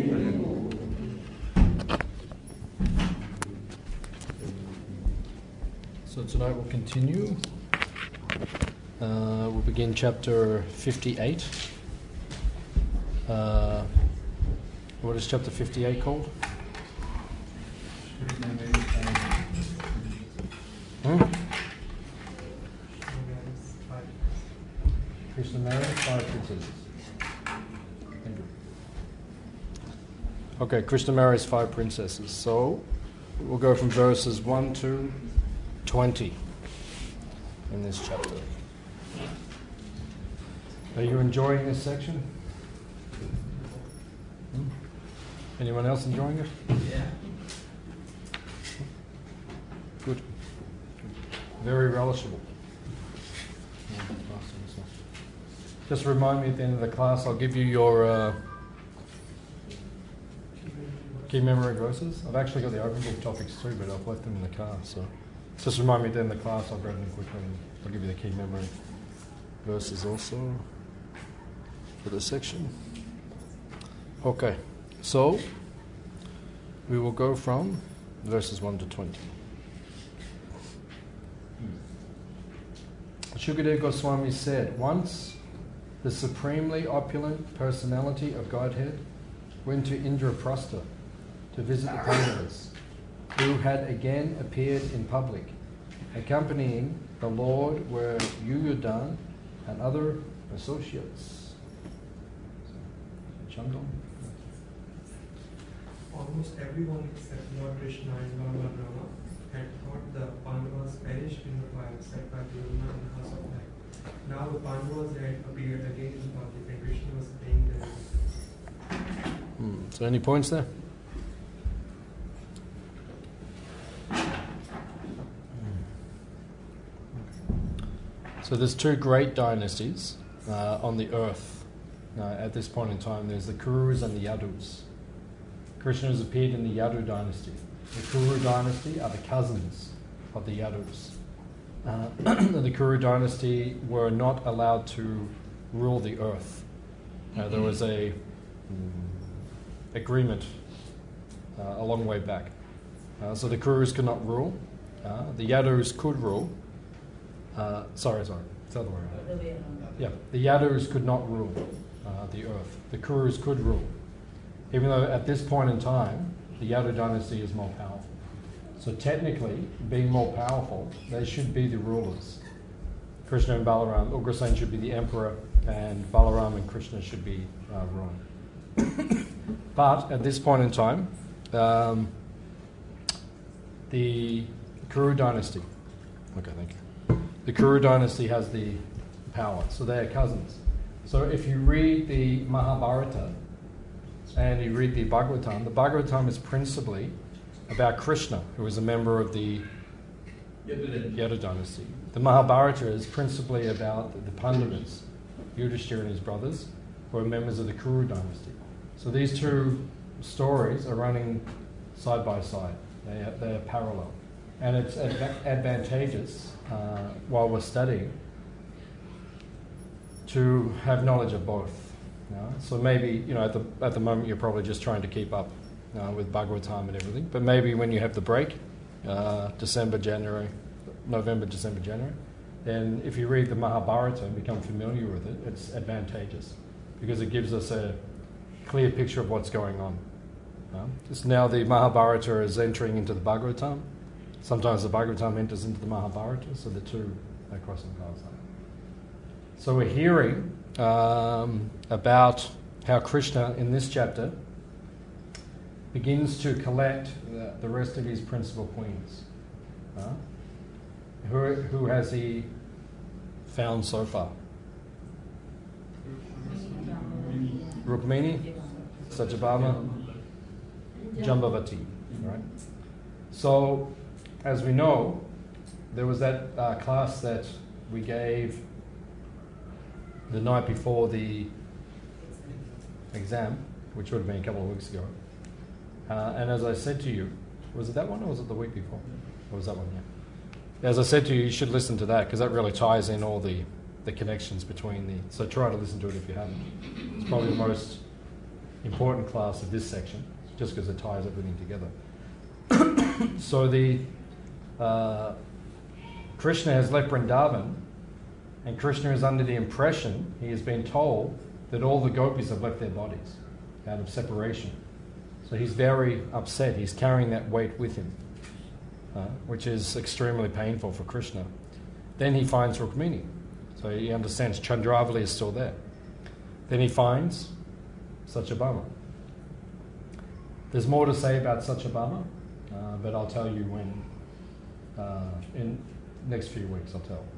So tonight we'll continue. We'll begin chapter 58. What is chapter 58 called? Krishna married 5 princesses. Okay, Krishna marries 5 princesses. So we'll go from verses 1 to 20 in this chapter. Are you enjoying this section? Anyone else enjoying it? Yeah. Good. Very relishable. Just remind me at the end of the class, I'll give you your key memory verses. I've actually got the open book topics too, but I've left them in the car. So just remind me at the end of the class, I'll grab them quickly and I'll give you the key memory verses also for this section. Okay, so we will go from verses 1 to 20. Shukadeva Goswami said, once the supremely opulent personality of Godhead went to Indraprastha to visit the Pandavas, who had again appeared in public. Accompanying the Lord were Yuyudhan and other associates. Chandra? Almost everyone except Lord Krishna and Lord Brahma had thought the Pandavas perished in the fire set by Duryodhana in the house of light. Now the Pandavas had appeared again in public and Krishna was paying them. So any points there? So there's 2 great dynasties on the earth at this point in time. There's the Kurus and the Yadus. Krishna has appeared in the Yadu dynasty. The Kuru dynasty are the cousins of the Yadus. The Kuru dynasty were not allowed to rule the earth. There was a agreement a long way back. So the Kurus could not rule. The Yadus could rule. Sorry, it's the other way around. Yeah, the Yadus could not rule the earth. The Kurus could rule. Even though at this point in time, the Yadu dynasty is more powerful. So technically, being more powerful, they should be the rulers. Krishna and Balaram, Ugrasen should be the emperor, and Balaram and Krishna should be ruling. But at this point in time, the Kuru dynasty, okay, thank you. The Kuru dynasty has the power, so they are cousins. So if you read the Mahabharata and you read the Bhagavatam is principally about Krishna, who is a member of the Yadu dynasty. The Mahabharata is principally about the Pandavas, Yudhishthira and his brothers, who are members of the Kuru dynasty. So these 2 stories are running side by side. They are parallel. And it's advantageous, while we're studying, to have knowledge of both. So maybe, at the moment you're probably just trying to keep up with Bhagavatam and everything, but maybe when you have the break, November, December, January, then if you read the Mahabharata and become familiar with it, it's advantageous because it gives us a clear picture of what's going on. Just now the Mahabharata is entering into the Bhagavatam. Sometimes the Bhagavatam enters into the Mahabharata, so the 2 are crossing paths. So we're hearing about how Krishna in this chapter begins to collect the rest of his principal queens. Who has he found so far? Rukmini, Satyabhama, Jambavati. Right? So, as we know, there was that class that we gave the night before the exam, which would have been a couple of weeks ago. And as I said to you, was it that one or was it the week before? Or was that one, yeah. As I said to you, you should listen to that because that really ties in all the connections between the... So try to listen to it if you haven't. It's probably the most important class of this section, just because it ties everything together. So Krishna has left Vrindavan, and Krishna is under the impression, he has been told, that all the gopis have left their bodies out of separation. So he's very upset. He's carrying that weight with him, which is extremely painful for Krishna. Then he finds Rukmini. So he understands Chandravali is still there. Then he finds Satyabhama. There's more to say about Satyabhama, but I'll tell you when. In next few weeks, I'll tell.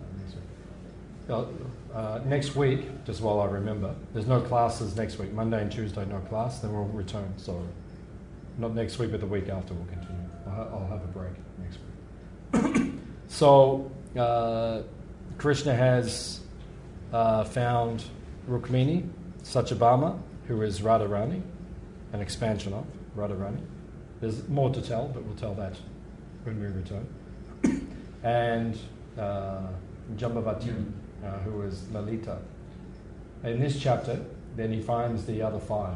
Next week, just while I remember, there's no classes next week. Monday and Tuesday, no class. Then we'll return. So not next week, but the week after we'll continue. I'll have a break next week. So Krishna has found Rukmini, Satyabhama, who is Radharani, an expansion of Radharani. There's more to tell, but we'll tell that when we return. And Jambavati, who is Lalita. In this chapter, then he finds the other five.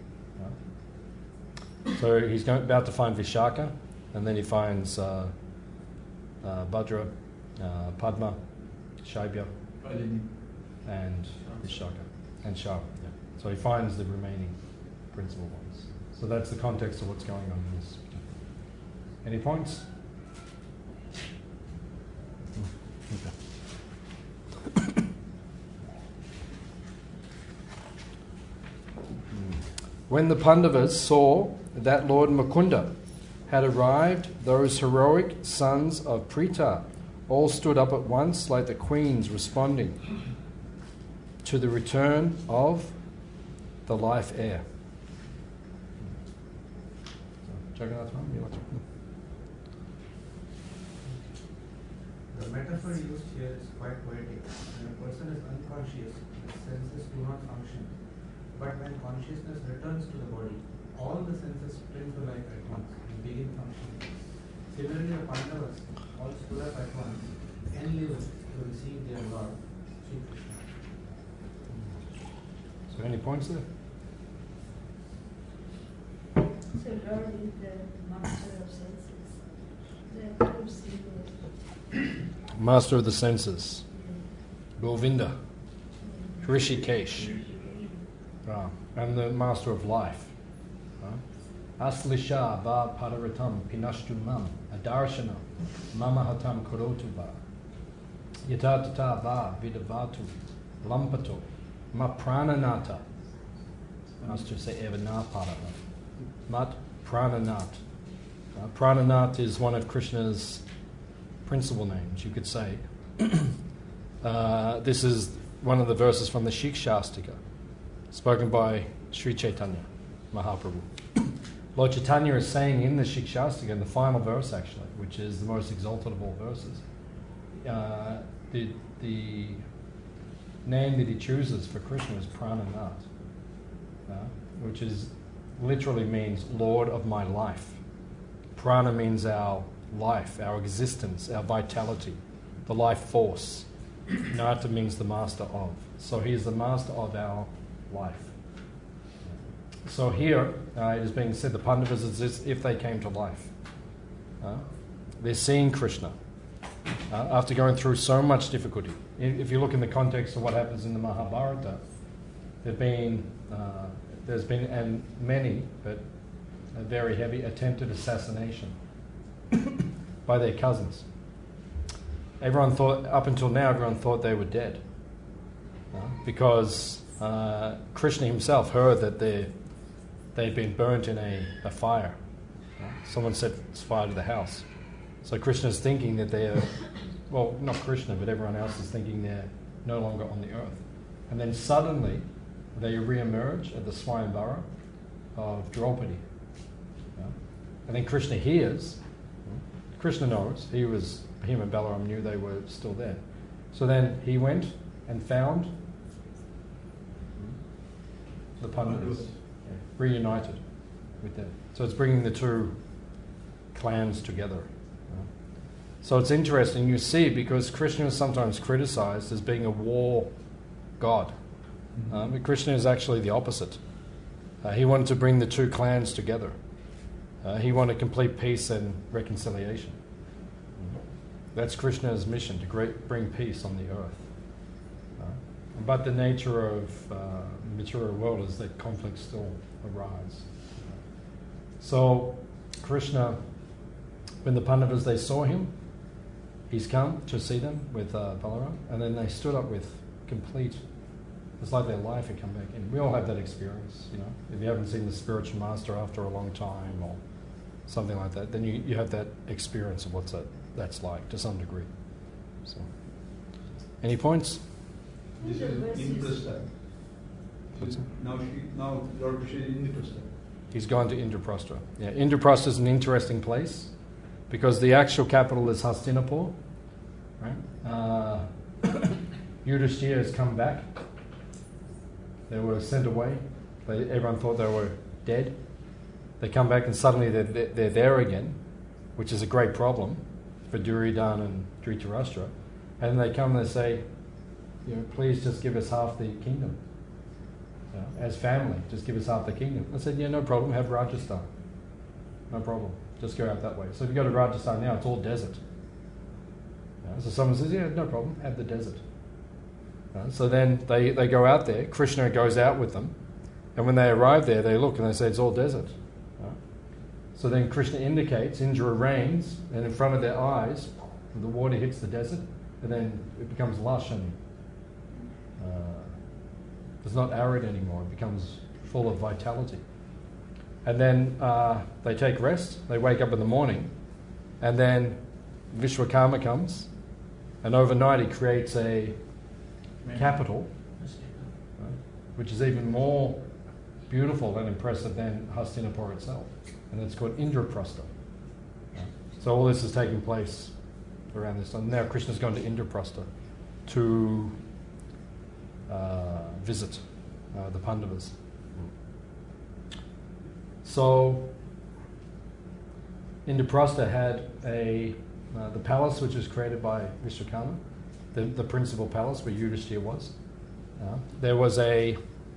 So he's about to find Vishaka, and then he finds Bhadra, Padma, Shaibya, and Vishaka, and Shah. Yeah. So he finds the remaining principal ones. So that's the context of what's going on in this. Any points? Okay. When the Pandavas saw that Lord Mukunda had arrived, those heroic sons of Pritha all stood up at once like the queens responding to the return of the life heir. The metaphor used here is quite poetic. When a person is unconscious, the senses do not function. But when consciousness returns to the body, all the senses spring to life at once and begin functioning. Similarly, the Pandavas all stood up at once, enlivened to receive their Lord, Sri Krishna. So any points there? So Lord is the master of senses. The other symbol. Master of the senses. Govinda. Rishikesh. And the master of life. Aslisha va padaratam pinashtu mam adarshana mamahatam korotu va yatatata va vidavatu lampato ma prananata. Master say evana pada. Mat prananat. Prananat is one of Krishna's principal names, you could say. This is one of the verses from the Shikshastika, spoken by Sri Chaitanya Mahaprabhu. Lord Chaitanya is saying in the Shikshastika, in the final verse actually, which is the most exalted of all verses, the name that he chooses for Krishna is Prananat, which is literally means Lord of my life. Prana means our life, our existence, our vitality, the life force. Nata means the master of. So he is the master of our life. So here it is being said, the Pandavas is as if they came to life. They're seeing Krishna after going through so much difficulty. If you look in the context of what happens in the Mahabharata, there's been and many, but a very heavy attempted assassination by their cousins. Everyone thought, up until now, everyone thought they were dead, because Krishna himself heard that they'd been burnt in a fire. Someone set fire to the house. So Krishna's thinking that they're, well, not Krishna, but everyone else is thinking they're no longer on the earth. And then suddenly they re-emerge at the Swayamvara of Draupadi. And then Krishna hears, Krishna knows, him and Balaram knew they were still there. So then he went and found the Pandavas, reunited with them. So it's bringing the two clans together. So it's interesting, you see, because Krishna is sometimes criticized as being a war god. But Krishna is actually the opposite. He wanted to bring the two clans together. He wanted complete peace and reconciliation. That's Krishna's mission, to bring peace on the earth. But the nature of the material world is that conflicts still arise. So Krishna, when the Pandavas, they saw him, he's come to see them with Balaram, and then they stood up with complete, it's like their life had come back in. We all have that experience, you know. If you haven't seen the spiritual master after a long time or something like that, then you have that experience of what's that's like to some degree. So, any points? This is Indraprastha. Now Lord Krishna is Indraprastha. He's gone to Indraprastha. Yeah, Indraprastha is an interesting place because the actual capital is Hastinapur. Right? Yudhishthira has come back. They were sent away. Everyone thought they were dead. They come back and suddenly they're there again, which is a great problem for Duryodhana and Dhritarashtra. And they come and they say, you know, please just give us half the kingdom. You know, as family, just give us half the kingdom. I said, yeah, no problem, have Rajasthan. No problem, just go out that way. So if you go to Rajasthan now, it's all desert. You know, so someone says, yeah, no problem, have the desert. You know, so then they go out there, Krishna goes out with them, and when they arrive there, they look and they say, it's all desert. You know? So then Krishna indicates, Indra rains, and in front of their eyes, the water hits the desert, and then it becomes lush and it's not arid anymore. It becomes full of vitality. And then they take rest. They wake up in the morning, and then Vishwakarma comes, and overnight he creates a capital, right, which is even more beautiful and impressive than Hastinapur itself, and it's called Indraprastha. Right? So all this is taking place around this time. Now Krishna's gone to Indraprastha to visit the Pandavas. So Indraprastha had the palace which was created by Vishwakarma, the principal palace where Yudhishthira was. There was the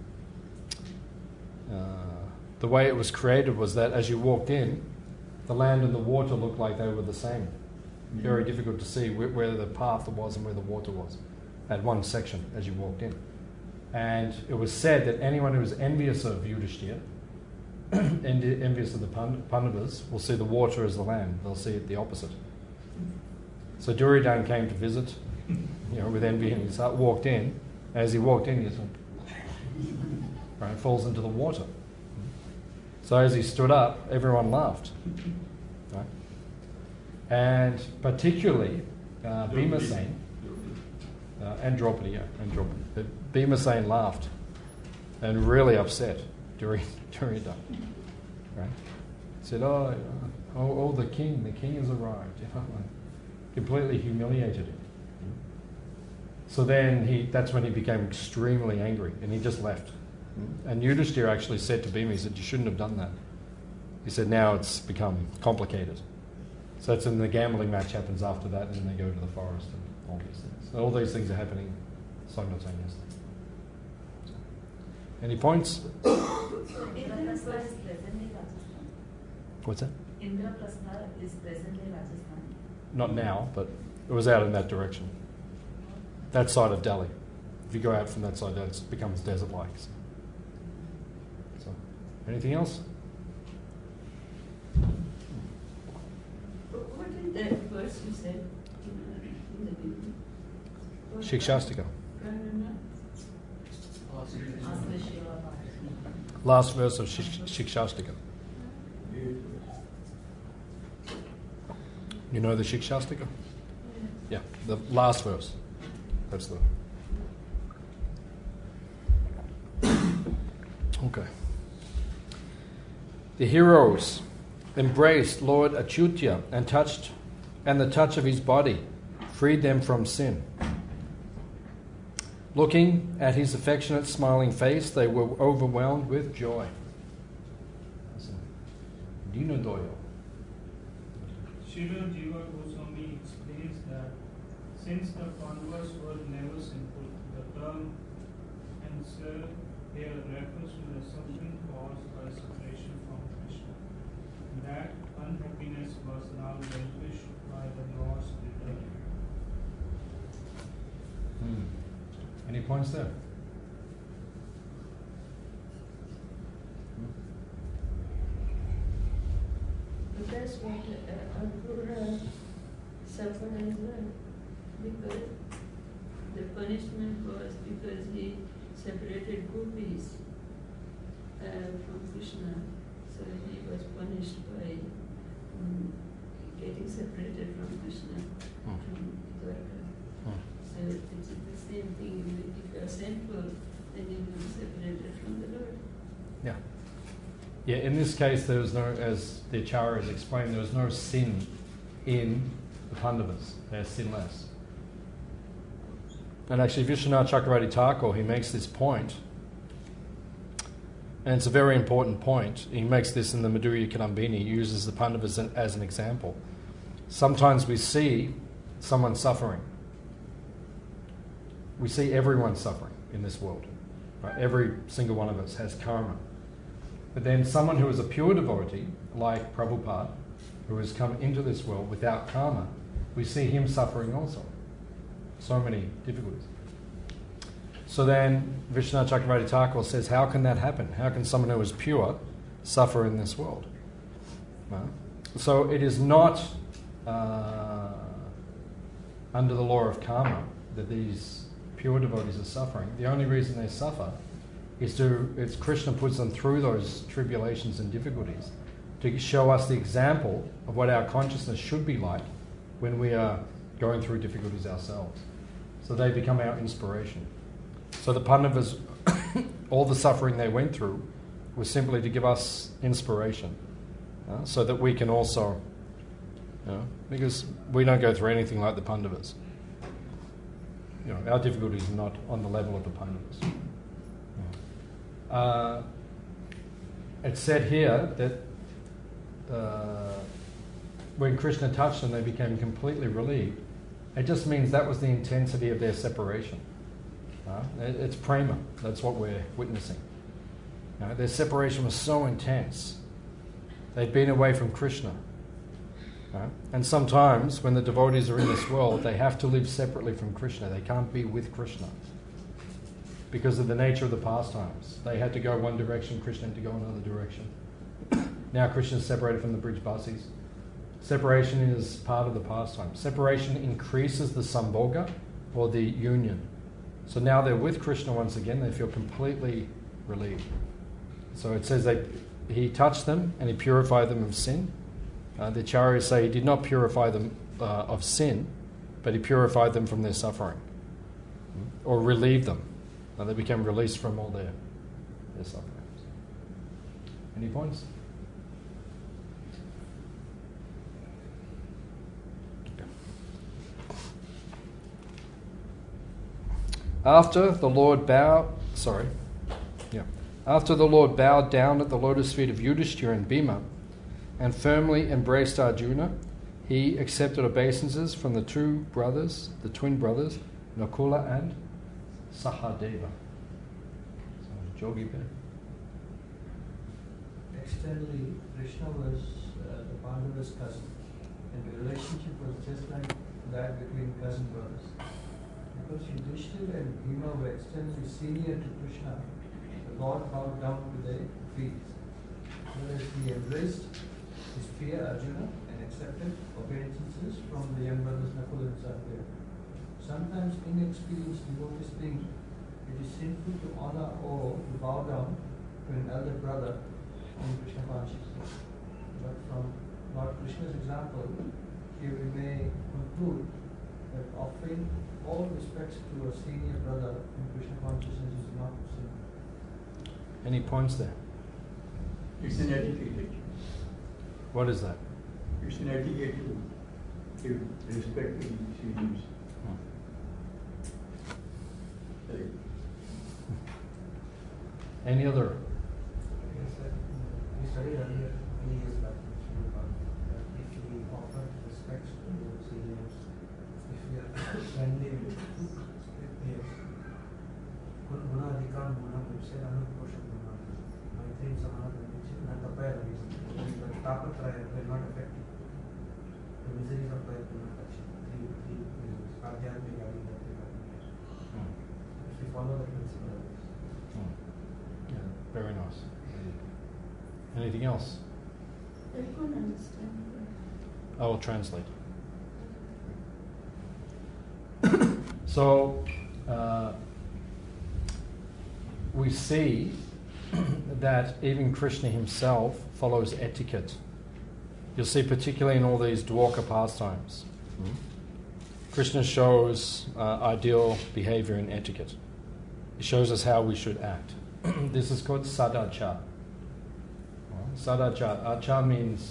way it was created was that as you walked in, the land and the water looked like they were the same. Very difficult to see where the path was and where the water was at one section as you walked in. And it was said that anyone who was envious of Yudhishthira, envious of the Pandavas, will see the water as the land. They'll see it the opposite. So Duryodhana came to visit, you know, with envy, and he walked in. As he walked in, he just went, right, falls into the water. So as he stood up, everyone laughed. Right? And particularly Bhimasena, and Draupadi, but Bhimasena laughed and really upset during that. Right? Said, oh, the king has arrived. You know, completely humiliated him. So then that's when he became extremely angry and he just left. And Yudhishthira actually said to Bhima, he said, you shouldn't have done that. He said, now it's become complicated. So that's when the gambling match happens after that, and then they go to the forest and all these things. So all these things are happening simultaneously. So, any points? Indraprastha is presently Rajasthan. What's that? Indraprastha is presently Rajasthan. Not now, but it was out in that direction. That side of Delhi. If you go out from that side, it becomes desert-like. So, anything else? What is that verse you said in the beginning? Shikshastika. Ask the Shiva. Last verse of Shikshastika. You know the Shikshastika? Yeah, the last verse. That's the... Okay. The heroes embraced Lord Achyuta and the touch of his body freed them from sin. Looking at his affectionate, smiling face, they were overwhelmed with joy. Dino Doyo. Srila Jiva Goswami explains that since the Pandavas were never sinful, the term here refers to the suffering caused by separation from Krishna. That unhappiness was now vanquished by the Lord's return. Any points there? But that's what Akrura suffered as well. Because the punishment was because he separated gopis from Krishna. So he was punished by getting separated from Krishna, from Dwarka. So it's the same thing. If you are sinful, then you will be separated from the Lord. Yeah. Yeah, in this case, there was no, as the Acharya has explained, there was no sin in the Pandavas. They're sinless. And actually, Vishwanath Chakravarti Thakur, he makes this point, and it's a very important point. He makes this in the Madhurya Kadambini. He uses the Pandavas as an example. Sometimes we see someone suffering. We see everyone suffering in this world. Right? Every single one of us has karma. But then someone who is a pure devotee, like Prabhupada, who has come into this world without karma, we see him suffering also. So many difficulties. So then Vishwanath Chakravarti Thakur says, how can that happen? How can someone who is pure suffer in this world? Right? So it is not under the law of karma that these pure devotees are suffering. The only reason they suffer is Krishna puts them through those tribulations and difficulties to show us the example of what our consciousness should be like when we are going through difficulties ourselves. So they become our inspiration. So the Pandavas, all the suffering they went through was simply to give us inspiration, so that we can also, because we don't go through anything like the Pandavas. Our difficulties are not on the level of the Pandavas. It's said here that when Krishna touched them, they became completely relieved. It just means that was the intensity of their separation. It's prema. That's what we're witnessing. Their separation was so intense. They'd been away from Krishna. And sometimes when the devotees are in this world, they have to live separately from Krishna. They can't be with Krishna because of the nature of the pastimes. They had to go one direction, Krishna had to go another direction. Now Krishna is separated from the Brijbasis. Separation is part of the pastime. Separation increases the sambhoga, or the union. So now they're with Krishna once again, they feel completely relieved. So it says that he touched them and he purified them of sin. The Acharyas say he did not purify them of sin, but he purified them from their suffering, or relieved them. They became released from all their sufferings. Any points? After the Lord bowed down at the lotus feet of Yudhishthira and Bhima and firmly embraced Arjuna, he accepted obeisances from the twin brothers, Nakula and Sahadeva. So, Jogi Bhai. Externally, Krishna was the Pandava's cousin, and the relationship was just like that between cousin brothers. Because Yudhishthira and Bhima were externally senior to Krishna, the Lord bowed down to their feet. Whereas he embraced his peer Arjuna and accepted obeisances from the young brothers Nakula and Sahadeva. Sometimes inexperienced devotees think it is sinful to honor or to bow down to an elder brother in Krishna consciousness. But from Lord Krishna's example, here we may conclude that offering all respects to a senior brother in Krishna consciousness is not sinful. Any points there? It's an etiquette. What is that? It's an etiquette to give respect to the seniors. Any other? Yes, sir. We studied earlier, many years back, that if we offer respect to seniors, if we are friendly with yes, Gunadhikam Guna ವಿಷಯ ಪೋಷಣ ಮೈತ್ರಿ ಸಮಾನ ನನ್ನ ತಪ್ಪಾಗಿಲ್ಲ ತಾಪತ್ರಯ will not affect you. The miseries of life will not touch you. Three reasons. Adhyatmik, adhyatmik, adhyatmik. If you follow the principle of this. Yeah, very nice. Anything else? I couldn't understand. I will translate. So, we see that even Krishna himself follows etiquette. You'll see particularly in all these Dwarka pastimes. Krishna shows ideal behavior and etiquette. He shows us how we should act. This is called sadachar. Sadachar. Achar means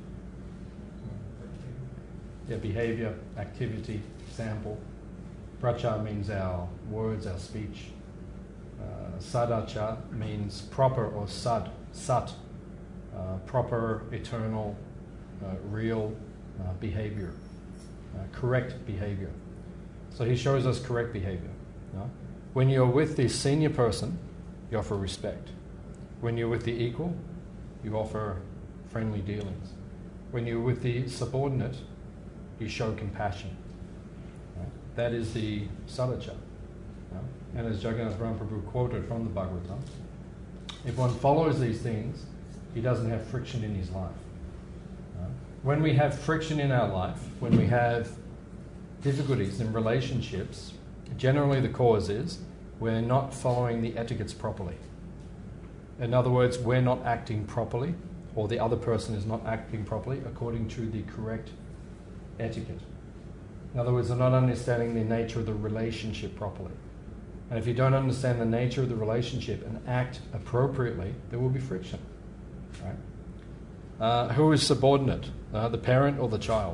behavior, activity, sample. Prachar means our words, our speech. Sadachar means proper or sat, proper, eternal, real behavior, correct behavior. So he shows us correct behavior. When you're with the senior person, you offer respect. When you're with the equal, you offer friendly dealings. When you're with the subordinate, you show compassion. That is the sadachar. And as Jagannath Mahaprabhu quoted from the Bhagavatam, if one follows these things, he doesn't have friction in his life. When we have friction in our life, when we have difficulties in relationships, generally the cause is we're not following the etiquettes properly. In other words, we're not acting properly, or the other person is not acting properly according to the correct etiquette. In other words, they're not understanding the nature of the relationship properly. And if you don't understand the nature of the relationship and act appropriately, there will be friction. Right? Who is subordinate? The parent or the child?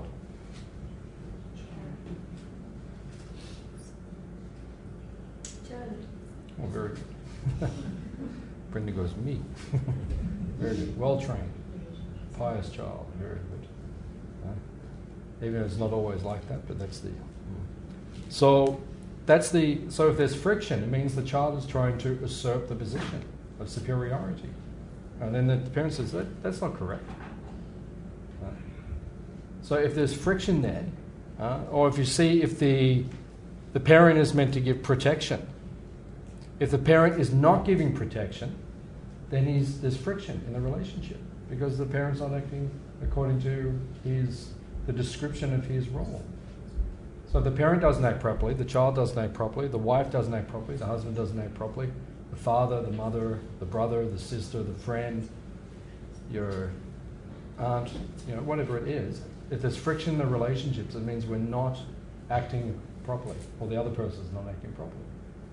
Child. Oh, very good. Brenda goes, me. Very good. Well trained. Pious child. Very good. Even if it's not always like that, but that's the... So if there's friction, it means the child is trying to usurp the position of superiority. And then the parent says, that's not correct. So if there's friction there, or if you see if the parent is meant to give protection, if the parent is not giving protection, then there's friction in the relationship because the parent's not acting according to the description of his role. So if the parent doesn't act properly, the child doesn't act properly, the wife doesn't act properly, the husband doesn't act properly, the father, the mother, the brother, the sister, the friend, your aunt, whatever it is, if there's friction in the relationships, it means we're not acting properly, or the other person is not acting properly.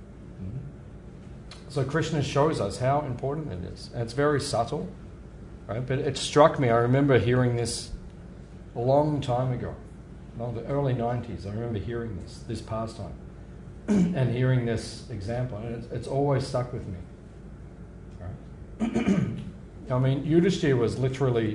So Krishna shows us how important it is. And it's very subtle, right? But it struck me, I remember hearing this a long time ago, the early 90s, I remember hearing this pastime and hearing this example, and it's always stuck with me. Right? I mean, Yudhishthira was literally,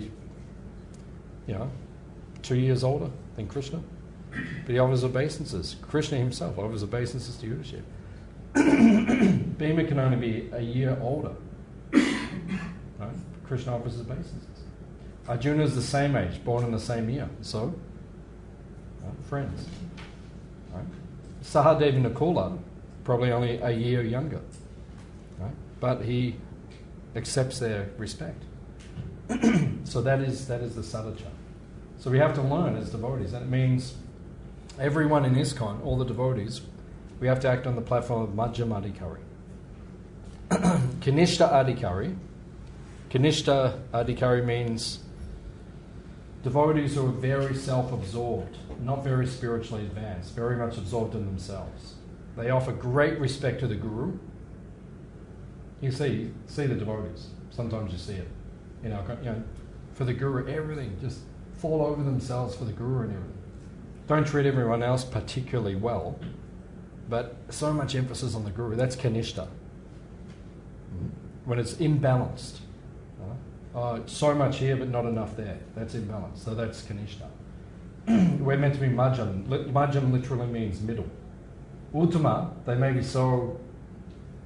2 years older than Krishna, but he offers obeisances. Krishna himself offers obeisances to Yudhishthira. Bhima can only be a year older. Right? Krishna offers obeisances. Arjuna is the same age, born in the same year, so friends. Right? Sahadev and Nakula, probably only a year younger, right? But he accepts their respect. So that is the sadachar. So we have to learn as devotees, and it means everyone in ISKCON, all the devotees, we have to act on the platform of Madhyam Adhikari. Kanishta Adhikari. Kanishta Adhikari means devotees who are very self-absorbed, not very spiritually advanced, very much absorbed in themselves. They offer great respect to the Guru. You see the devotees. Sometimes you see it. For the Guru, everything, just fall over themselves for the Guru and everything. Don't treat everyone else particularly well, but so much emphasis on the Guru. That's Kanishta. When it's imbalanced. So much here but not enough there. That's imbalanced. So that's Kanishta. We're meant to be Madhyam. Madhyam literally means middle. Uttama, they may be so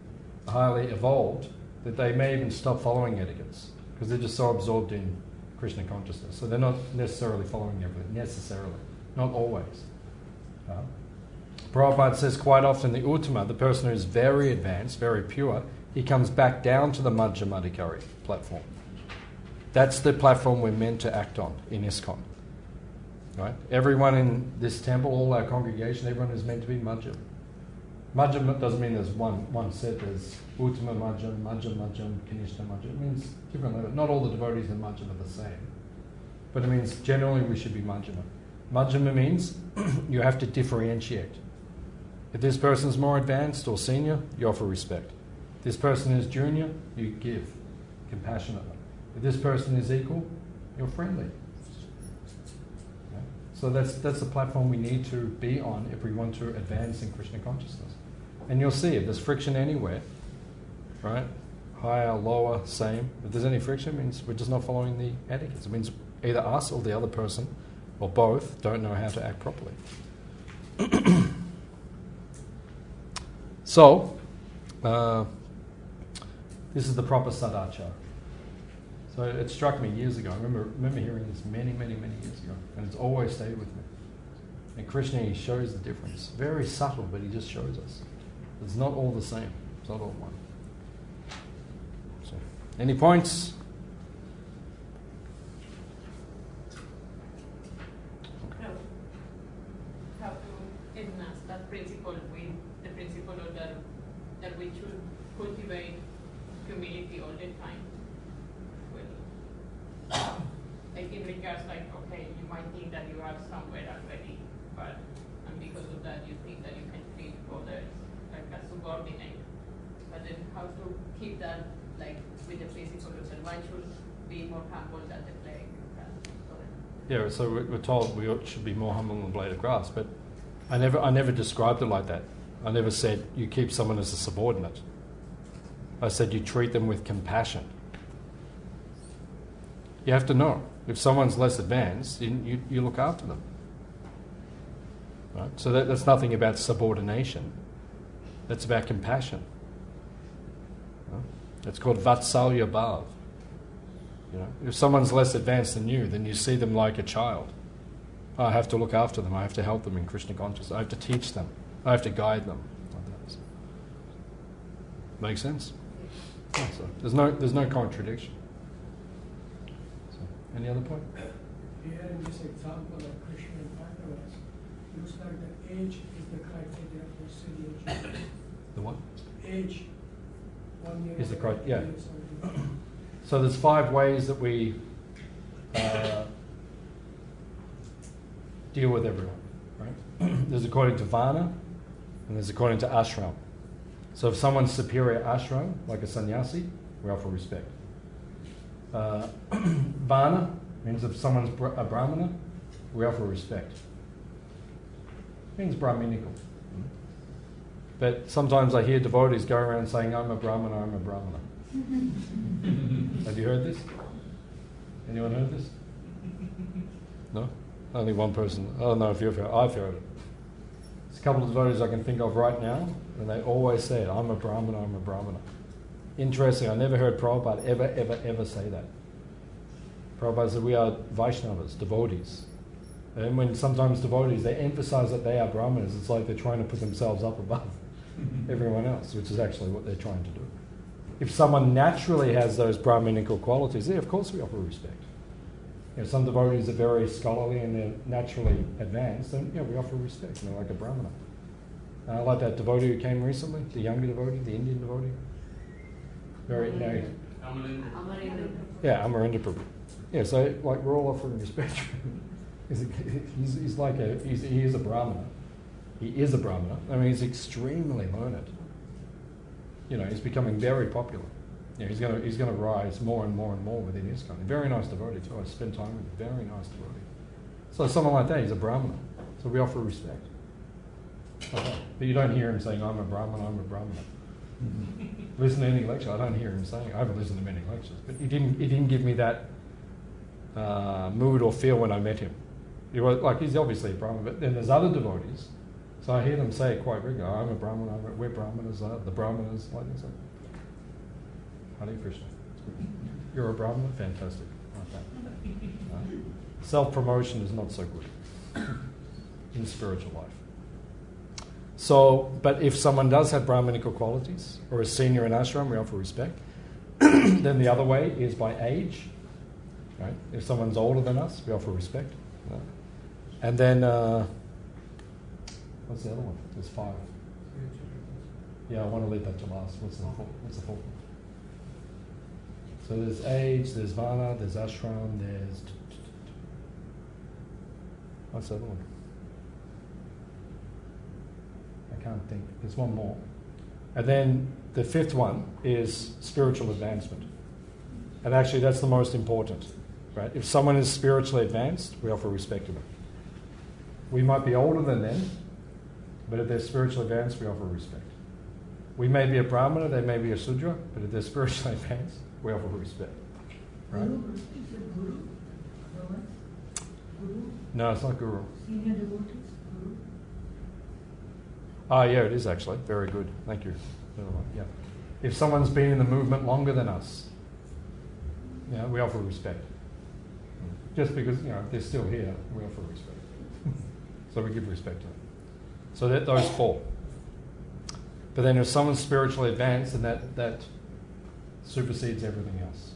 highly evolved that they may even stop following etiquettes because they're just so absorbed in Krishna consciousness. So they're not necessarily following everything, necessarily, not always. Prabhupada says quite often the Uttama, the person who is very advanced, very pure, he comes back down to the Madhyamadikari platform. That's the platform we're meant to act on in ISKCON. Right? Everyone in this temple, all our congregation, everyone is meant to be Madhyam. Madhyam doesn't mean there's one set. There's Uttama Madhyam, Madhyam Madhyam, Kanishta Madhyam. It means different levels. Not all the devotees in Madhyam are the same. But it means generally we should be Madhyama. Madhyama means you have to differentiate. If this person's more advanced or senior, you offer respect. If this person is junior, you give compassionately. If this person is equal, you're friendly. Okay? So that's the platform we need to be on if we want to advance in Krishna consciousness. And you'll see if there's friction anywhere, right? Higher, lower, same. If there's any friction, it means we're just not following the etiquettes. It means either us or the other person, or both, don't know how to act properly. So, this is the proper sadachar. So it struck me years ago. I remember hearing this many, many, many years ago, and it's always stayed with me. And Krishna, he shows the difference. Very subtle, but he just shows us. It's not all the same. It's not all one. So, any points? How to enhance that principle with the principle of that we should cultivate humility all the time. Well, like in regards, like, okay, you might think that you are somewhere already, but and because of that you think that you can treat others like a subordinate. But then how to keep that like with the principle of that one should be more humble than the plague. Yeah, so we're told we should be more humble than a blade of grass, but I never described it like that. I never said you keep someone as a subordinate. I said you treat them with compassion. You have to know. If someone's less advanced, you look after them. Right? So that's nothing about subordination. That's about compassion. Right? It's called Vatsalya Bhav. You know, if someone's less advanced than you, then you see them like a child. I have to look after them. I have to help them in Krishna consciousness. I have to teach them. I have to guide them. Like that. Make sense? Yeah, so there's no contradiction. So, any other point? Here in this example of Krishna and Pandavas, looks like the age is the criteria for seriation. The what? Age. 1 year. Is the criteria? Yeah. So there's 5 ways that we deal with everyone, right? There's according to Varna, and there's according to ashram. So if someone's superior ashram, like a sannyasi, we offer respect. Varna means if someone's a brahmana, we offer respect. Means brahminical. But sometimes I hear devotees go around saying, I'm a brahmana, I'm a brahmana. Have you heard this? Anyone heard this? No? Only one person. I don't know if you've heard it. I've heard it. There's a couple of devotees I can think of right now, and they always say it. I'm a brahmana, I'm a brahmana. Interesting, I never heard Prabhupada ever say that. Prabhupada said we are Vaishnavas, devotees. And when sometimes devotees, they emphasize that they are brahmanas, it's like they're trying to put themselves up above everyone else, which is actually what they're trying to do. If someone naturally has those brahminical qualities, yeah, of course we offer respect. You know, some devotees are very scholarly and they're naturally advanced, and we offer respect, like a brahmana. Like that devotee who came recently, the younger devotee, the Indian devotee. Very nice. Yeah, Amarendra Prabhu. Yeah, so like we're all offering respect. He's like he is a brahmana. He is a brahmana. I mean, he's extremely learned. He's becoming very popular. He's going to rise more and more and more within ISKCON. Very nice devotee too. I spent time with him. Very nice devotee. So someone like that, he's a brahmana. So we offer respect. Okay. But you don't hear him saying, I'm a brahmana, I'm a brahmana. Listen to any lecture, I don't hear him saying. I haven't listened to many lectures, but he didn't give me that mood or feel when I met him. He was like, he's obviously a brahmana, but then there's other devotees. So I hear them say it quite regularly. I'm a brahmana, we're brahmanas, the brahmanas, like this. Hare Krishna. You're a Brahmana? Fantastic. Okay. Self-promotion is not so good in spiritual life. So, but if someone does have Brahminical qualities, or a senior in ashram, we offer respect. Then the other way is by age. Right? If someone's older than us, we offer respect. Right? And then, what's the other one? There's 5. Yeah, I want to leave that to last. What's the fourth one? So there's age, there's Varna, there's ashram, there's... What's the other one? I can't think. There's one more. And then the 5th one is spiritual advancement. And actually that's the most important. Right? If someone is spiritually advanced, we offer respect to them. We might be older than them, but if they're spiritually advanced, we offer respect. We may be a Brahmana, they may be a Sudra, but if they're spiritually advanced, we offer respect. Right? Guru, is it Guru? Guru? No, it's not Guru. Senior devotees? Guru? Ah, yeah, it is actually. Very good. Thank you. Yeah. If someone's been in the movement longer than us, yeah, we offer respect. Just because, they're still here, we offer respect. So we give respect to them. So those 4. But then if someone's spiritually advanced, then that supersedes everything else.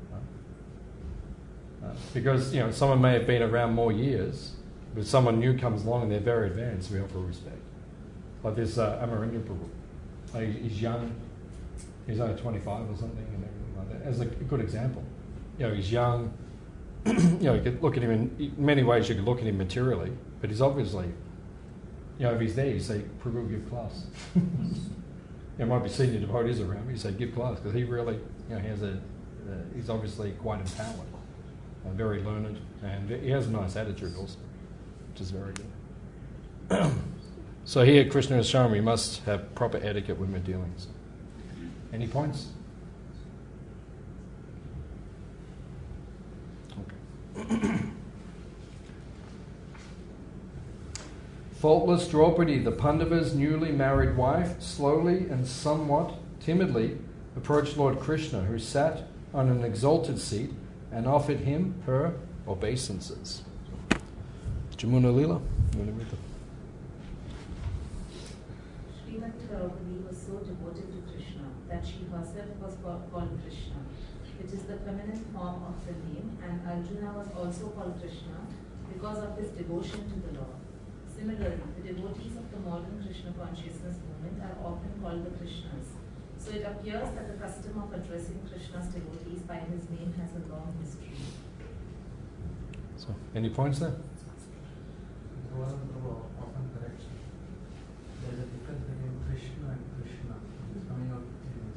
Right? Because, someone may have been around more years, but someone new comes along and they're very advanced, we offer respect. Like this Amarendra Prabhu. He's young, he's only 25 or something, and everything like that. As a good example. He's young. You could look at him in many ways. You could look at him materially, but he's obviously, if he's there, you say, Prabhu, give class. There might be senior devotees around, you say, give class, because he really, he's obviously quite empowered, very learned, and he has a nice attitude also, which is very good. So here at Krishna Ashram, we must have proper etiquette when we're dealing. So. Any points? Faultless Draupadi, the Pandava's newly married wife, slowly and somewhat timidly approached Lord Krishna, who sat on an exalted seat, and offered him her obeisances. Jamuna Leela, you want to read them? Srimati Draupadi was so devoted to Krishna that she herself was called Krishna, which is the feminine form of the name, and Arjuna was also called Krishna because of his devotion to the Lord. Similarly, the devotees of the modern Krishna consciousness movement are often called the Krishnas. So it appears that the custom of addressing Krishna's devotees by his name has a long history. So, any points there? Often corrects. There is a difference between Krishna and Krishna. It's coming out.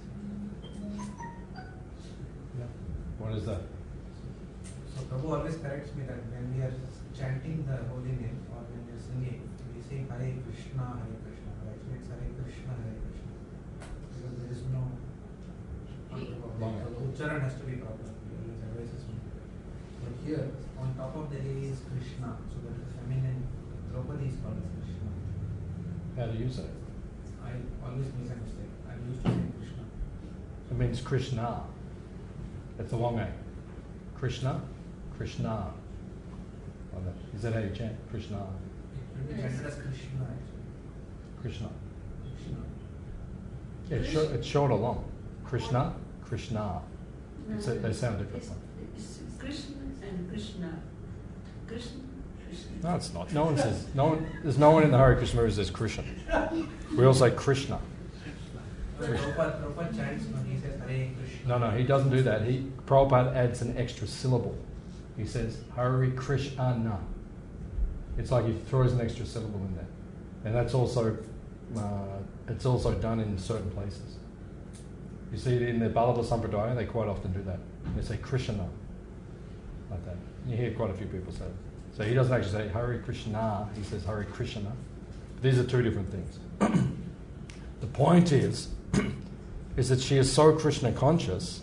What is that? So Prabhu always corrects me that when we are chanting the holy name or when we are singing, we say Hare Krishna, right? Means Hare Krishna, Hare Krishna. Because there is no. So the Ucharan has to be proper. He advises me. But here, on top of the A is Krishna, so that is the feminine. Draupadi is called as Krishna. How do you say it? I always make a mistake. I'm used to saying Krishna. It means Krishna. That's a long A. Krishna, Krishna. Is that how you chant? Krishna. It will be chanted as Krishna actually. Krishna. Krishna. Yeah, it's short or long. Krishna, Krishna. They sound different. It's Krishna and Krishna. Krishna, Krishna. No, it's not. No one says. There's no one in the Hare Krishna who says Krishna. We all say Krishna. Prabhupada chants when he says Hare Krishna. No, he doesn't do that. Prabhupada adds an extra syllable. He says Hare Krishna. It's like he throws an extra syllable in there, and that's also it's also done in certain places. You see it in the Ballabha Sampradaya, they quite often do that. They say Krishna like that. You hear quite a few people say it. So he doesn't actually say Hare Krishna. He says Hare Krishna. These are two different things. The point is that she is so Krishna conscious,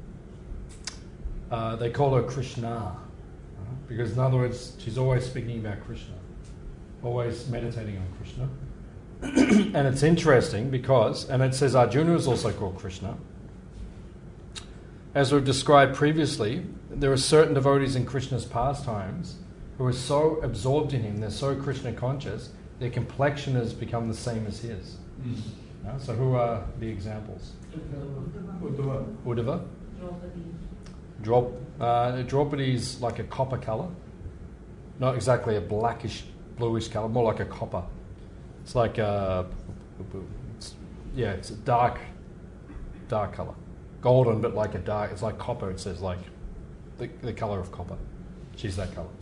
they call her Krishna. Because in other words, she's always speaking about Krishna, always meditating on Krishna. And it's interesting because, and it says Arjuna is also called Krishna. as we've described previously, there are certain devotees in Krishna's pastimes who are so absorbed in him, they're so Krishna conscious, their complexion has become the same as his. So who are the examples? Uddhava. Draupadi is like a copper colour. Not exactly a blackish, bluish colour, more like a copper. It's like it's a dark colour. Golden, but like a dark, it's like copper, it says like the colour of copper. She's that colour.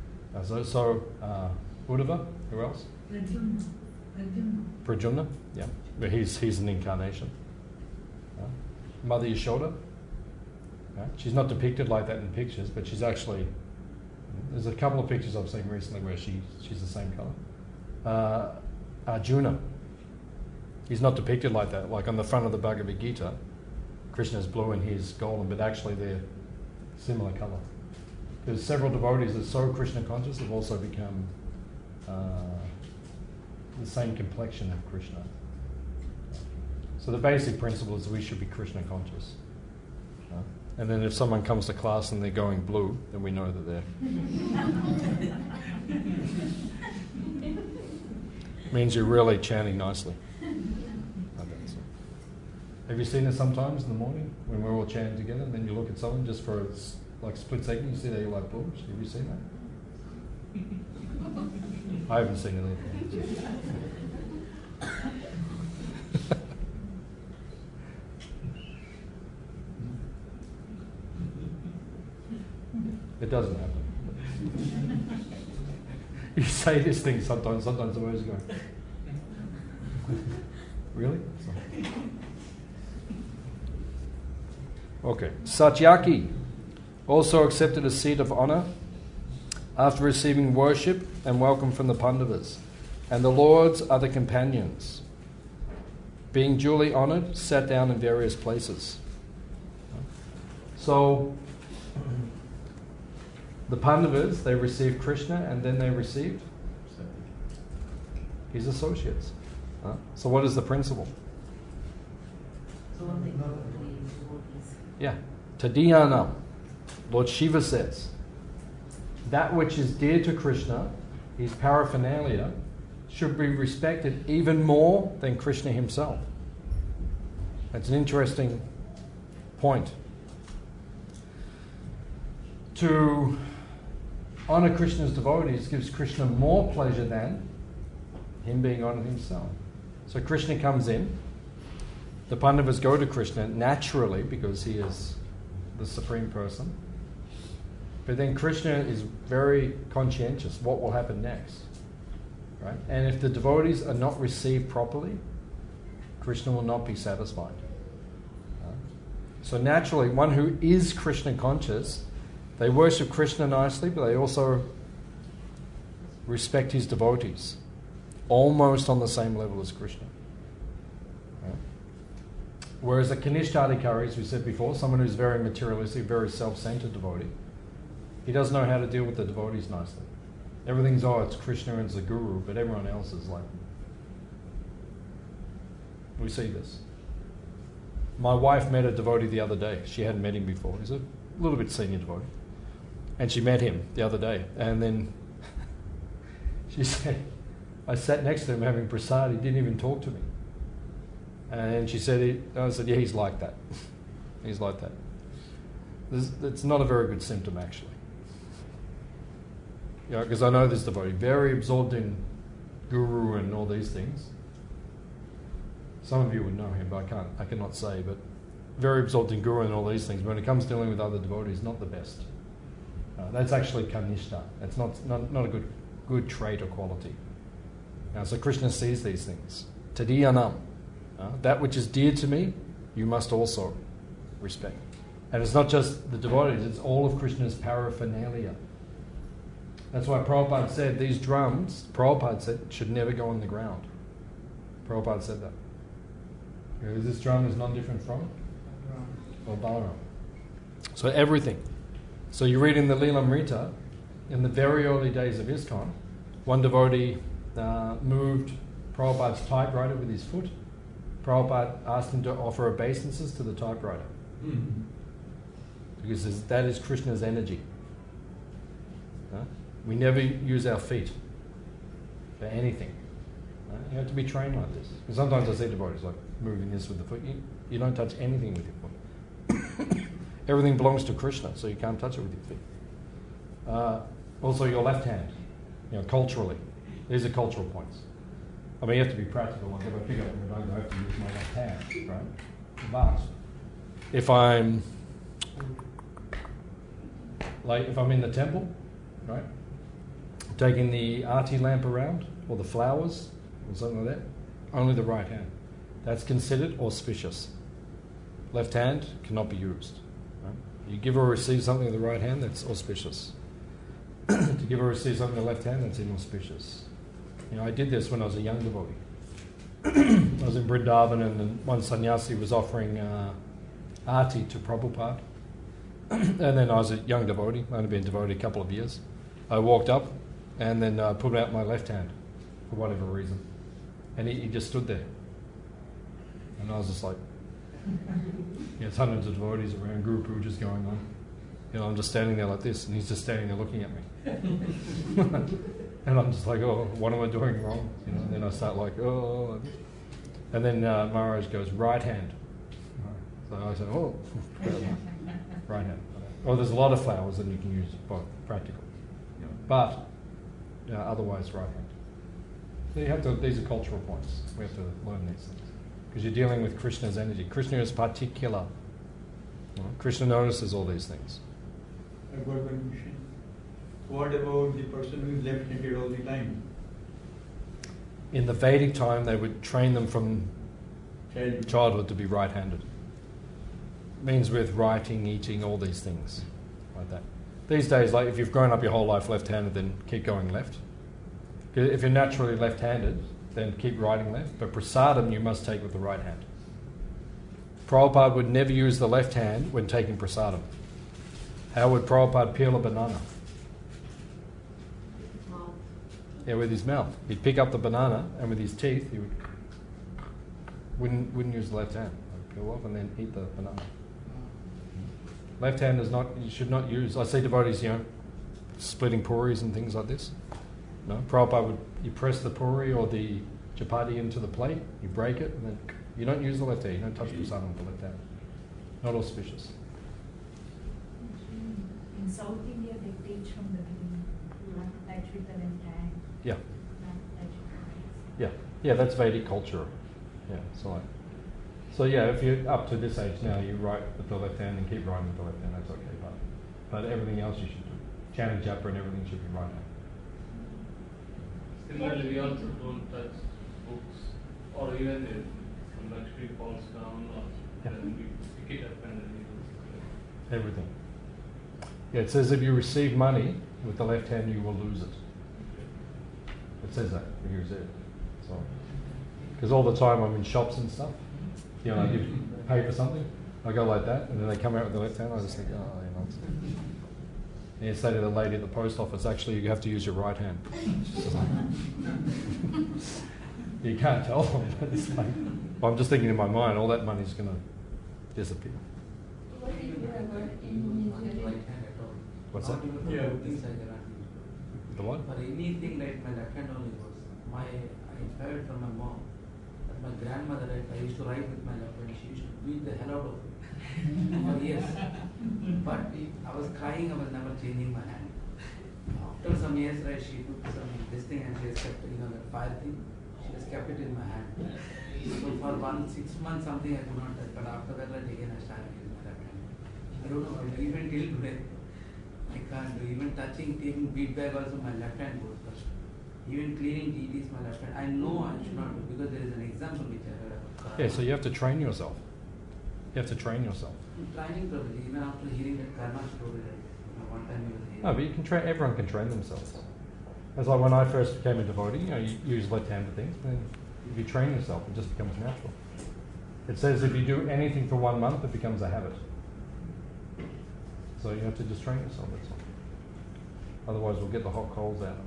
Uddhava, who else? Pradyumna, yeah. But he's an incarnation. Mother Yashoda. She's not depicted like that in pictures, but she's actually, there's a couple of pictures I've seen recently where she's the same colour. Arjuna. He's not depicted like that. Like on the front of the Bhagavad Gita, Krishna's blue and he's golden, but actually they're similar colour. There's several devotees that are so Krishna conscious have also become the same complexion of Krishna. So the basic principle is we should be Krishna conscious. And then if someone comes to class and they're going blue, then we know that they're... means you're really chanting nicely. Have you seen this sometimes in the morning when we're all chanting together and then you look at someone just for like split second, you see they like bluish? Have you seen that? I haven't seen it either. It doesn't happen. You say this thing sometimes the words go. Really? Okay. Satyaki also accepted a seat of honour after receiving worship and welcome from the Pandavas, and the lords, other companions, being duly honoured, sat down in various places. So the Pandavas, they received Krishna and then they received his associates. So what is the principle? Yeah. Tadiyanam. Lord Shiva says, that which is dear to Krishna, his paraphernalia, should be respected even more than Krishna himself. That's an interesting point. To honour Krishna's devotees gives Krishna more pleasure than him being honoured himself. So Krishna comes in, the Pandavas go to Krishna naturally because he is the supreme person. But then Krishna is very conscientious what will happen next. Right? And if the devotees are not received properly, Krishna will not be satisfied. So naturally, one who is Krishna conscious, they worship Krishna nicely, but they also respect his devotees, almost on the same level as Krishna. Right? Whereas a Kanishtadikari, as we said before, someone who's very materialistic, very self-centered devotee, he doesn't know how to deal with the devotees nicely. Everything's, it's Krishna and it's the Guru, but everyone else is like... We see this. My wife met a devotee the other day. She hadn't met him before. He's a little bit senior devotee. And she met him the other day. And then she said, I sat next to him having prasad. He didn't even talk to me. And she said, I said, yeah, he's like that. He's like that. It's not a very good symptom, actually. Yeah, because I know this devotee, very absorbed in Guru and all these things. Some of you would know him, but I cannot say, but very absorbed in Guru and all these things. But when it comes to dealing with other devotees, not the best. That's actually Kanishta. That's not a good trait or quality. So Krishna sees these things. Tadiyanam. That which is dear to me, you must also respect. And it's not just the devotees, it's all of Krishna's paraphernalia. That's why Prabhupada said these drums, Prabhupada said, should never go on the ground. Prabhupada said that. This drum is non-different from? Or Balaram. So everything. So you read in the Lilamrita, in the very early days of ISKCON, one devotee moved Prabhupada's typewriter with his foot. Prabhupada asked him to offer obeisances to the typewriter. because that is Krishna's energy. We never use our feet for anything. You have to be trained like this. And sometimes I see devotees like moving this with the foot. You don't touch anything with your foot. Everything belongs to Krishna, so you can't touch it with your feet. Also, your left hand. Culturally, these are cultural points. I mean, you have to be practical. Like if I pick up a dog, I have to use my left hand, right? But if I'm in the temple, right, taking the arti lamp around or the flowers or something like that, only the right hand. That's considered auspicious. Left hand cannot be used. Right? You give or receive something with the right hand, that's auspicious. To give or receive something with the left hand, that's inauspicious. I did this when I was a young devotee. I was in Vrindavan, and then one sannyasi was offering arti to Prabhupada. And then I was a young devotee, I'd only been a devotee a couple of years. I walked up and then put out my left hand for whatever reason. And he just stood there. And I was just like, it's hundreds of devotees around, Guru Puja's going on. I'm just standing there like this, and he's just standing there looking at me. And I'm just like, oh, what am I doing wrong? And then I start like, oh. And then Maharaj goes, right hand. So I said, oh, right hand. Well, there's a lot of flowers that you can use for practical. But otherwise, right hand. So you have to, these are cultural points. We have to learn these things. Because you're dealing with Krishna's energy. Krishna is particular. Krishna notices all these things. I've got one question. What about the person who is left-handed all the time? In the Vedic time, they would train them from childhood to be right-handed. Means with writing, eating, all these things like that. These days, like if you've grown up your whole life left-handed, then keep going left. If you're naturally left-handed, then keep writing left. But prasadam you must take with the right hand. Prabhupada would never use the left hand when taking prasadam. How would Prabhupada peel a banana? Yeah, with his mouth. He'd pick up the banana, and with his teeth, he wouldn't use the left hand. He'd peel off and then eat the banana. Left hand is not. You should not use. I see devotees, splitting puris and things like this. No, Prabhupada would. You press the puri or the chapati into the plate. You break it, and then you don't use the left hand. You don't touch prasadam with the left hand. Not auspicious. In South India, they teach from the beginning. Touch with the left hand. Yeah. Yeah, that's Vedic culture. Yeah, so if you're up to this age now, you write with the left hand and keep writing with the left hand. That's okay, but everything else you should do. Chanting japa and everything should be right hand. Similarly, we also don't touch books, or even if Lakshmi falls down, or then we pick it up and then we do everything. Yeah, it says if you receive money with the left hand, you will lose it. It says that if you receive it. So, because all the time I'm in shops and stuff, I pay for something, I go like that, and then they come out with the left hand. I just think, And you say to the lady at the post office, actually, you have to use your right hand. You can't tell them, but it's like, I'm just thinking in my mind, all that money's going to disappear. What if you have got Indonesia? What's that? Yeah. The what? For anything, right, my left hand only works. I heard from my mom that my grandmother, right, I used to write with my left hand. She used to beat the hell out of it for years. But I was crying, I was never changing my hand. After some years, right, she took this thing and she has kept, that fire thing, she has kept it in my hand. So for 6 months, something I could not touch. But after that, right, again I started using my left hand. I don't know, even till today. I can't do even touching, taking bead bag also my left hand goes first. Even cleaning deities my left hand. I know I should not do because there is an example which I heard about. Yeah, so you have to train yourself. You have to train yourself. I'm training probably, even after hearing that karma story, one time he was here. No, but you can train. Everyone can train themselves. It's like when I first became a devotee, you use left hand for things, then if you train yourself, it just becomes natural. It says if you do anything for 1 month, it becomes a habit. So you have to just train yourself, that's all. Otherwise we'll get the hot coals out.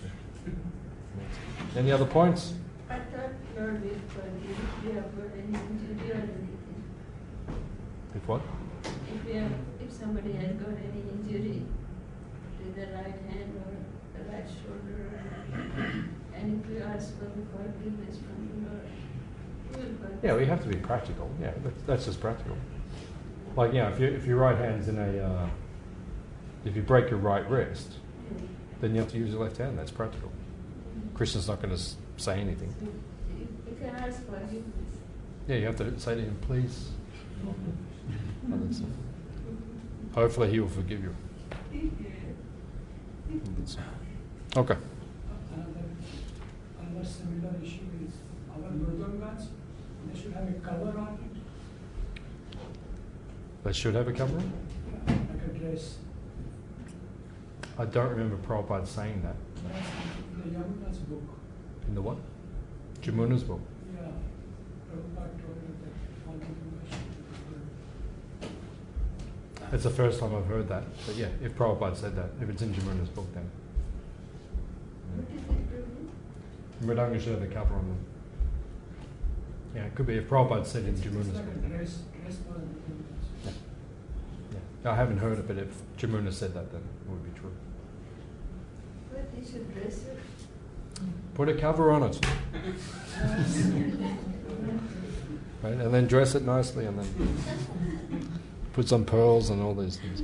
Any other points? I thought your way for if you have got any injury or anything. If what? If somebody has got any injury to the right hand or the right shoulder, and if we ask for the forgiveness from the Lord, we will forgive. Yeah, we have to be practical. Yeah, that's just practical. Like, you know, if your right hand's in a, if you break your right wrist, then you have to use your left hand. That's practical. Krishna's not going to say anything. You can ask forgiveness. Yeah, you have to say to him, please. Hopefully he will forgive you. Okay. Another similar issue is our mridangans, they should have a cover on it, They should have a cover on? like a dress. I don't remember Prabhupada saying that. That's in the Yamuna's book. In the what? Jamuna's book. Yeah, Prabhupada told me that continuation. It's the first time I've heard that. But yeah, if Prabhupada said that, if it's in Jamuna's book, then. What is it, Prabhu? Mridanga should have a cover on them. Yeah, it could be if Prabhupada said in It's Jamuna's like book. a dress for mridangans. Yeah. I haven't heard it, but if Jamuna said that, then it would be true. But you should dress it. Put a cover on it. Right? And then dress it nicely and then put some pearls and all these things.